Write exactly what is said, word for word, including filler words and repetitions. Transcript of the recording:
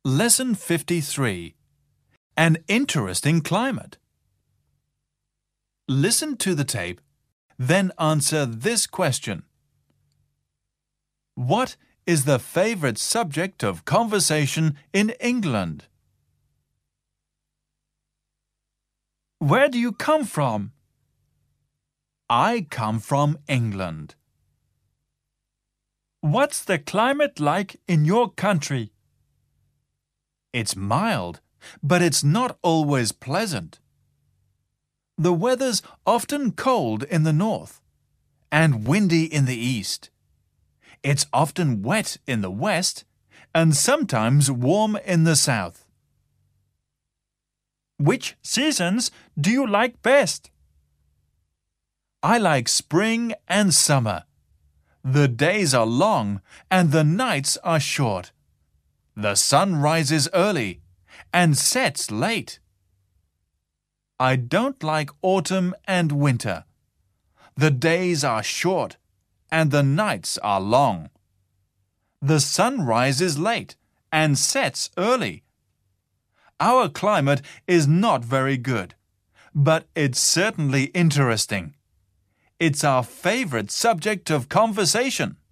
Lesson fifty-three. An interesting climate. Listen to the tape, then answer this question. What is the favorite subject of conversation in England? Where do you come from? I come from England. What's the climate like in your country? It's mild, but it's not always pleasant. The weather's often cold in the north and windy in the east. It's often wet in the west and sometimes warm in the south. Which seasons do you like best? I like spring and summer. The days are long and the nights are short. The sun rises early and sets late. I don't like autumn and winter. The days are short and the nights are long. The sun rises late and sets early. Our climate is not very good, but it's certainly interesting. It's our favorite subject of conversation.